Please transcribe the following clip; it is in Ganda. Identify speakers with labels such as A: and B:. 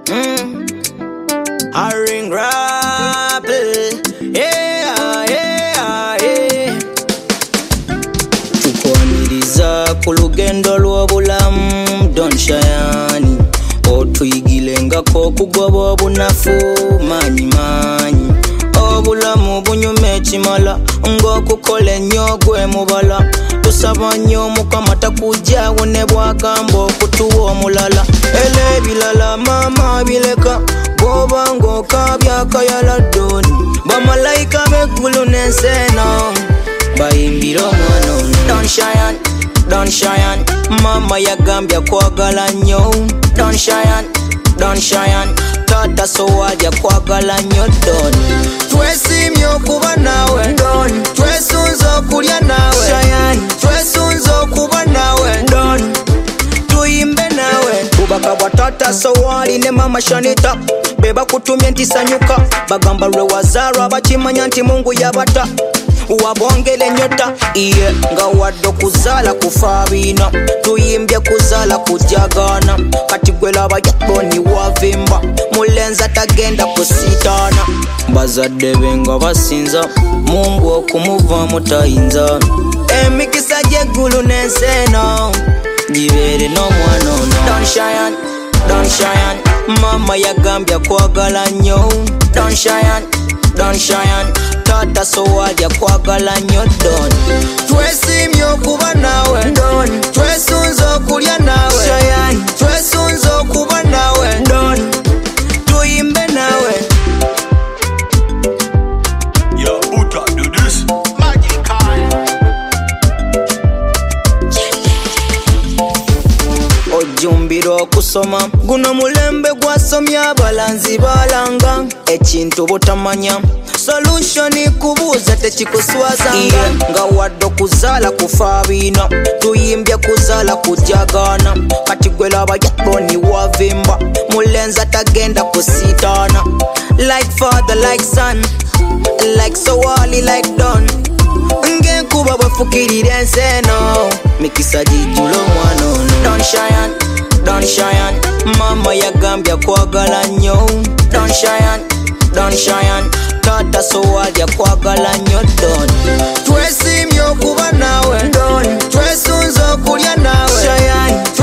A: I ring rapper. Yeah, yeah, yeah. Tukwaniriza ku lugendo lw'obulamu Don Shayani. Otuyigilengako kugoba obunafu manyi obulamu bunyuma ekimala ng'okukola ennyo gwe mubala tusaba nnyo Mukama takujjaawo ne bwagamba okutuwa omulala era ebirala maama bileka bw'oba ng'okaabya akayala ddoni bamalayika b'eggulu n'ensi eno bayimbira omwana ono Don Shayani mama yagambye akwagala nnyo Don Shayani tata sowali akwagala nnyo Don twesimye okuba naawe Don twesunze okulya naawe Shayani twesunze okuba naawe Don tuyimbe naawe bubaka bwa tata sowali ne mama Shanita beba kutumye nti sanyuka bagamba lwe wazaalwa bakimanya nti Mungu yabata wabongele nyota iye nga wadde okuzaala kufa bina tuyimbye kuzaala kujagana kati gwe laba yaboni wavimba mulenzi atagenda kusiitaana bazadde be nga basinza Mungu okumuvaamu tayinza emikisa gy'eggulu n'ensi eno gibeere n'omwana ono Don Shayani mama yagambye akwagala nnyo Don Shayani tata sowali akwagala nnyo Don twesimye okuba naawe Don twesunze okulya naawe Shayani twesunze okuba naawe Don tuyimbe naawe.
B: Yo, Buta, do this magical.
A: Ojumbira okusoma guno mulembe gwasomye abalanzi balanga ekintu butamanya solution kubuuza tekikuswazanga nga wadde okuzaala kufa bina tuyimbye kuzaala kujagana kati gwe laba yaboni wavimba mulenzi atagenda kusiitaana like father like son like Sowali like Don ng'enkuba bwefukirira ensi eno mikisa gijjula omwana ono Don Shayani mama yagambye akwagala nnyo Don Shayani tata sowali akwagala nnyo Don twesimye okuba naawe Don twesunze okulya naawe Shayani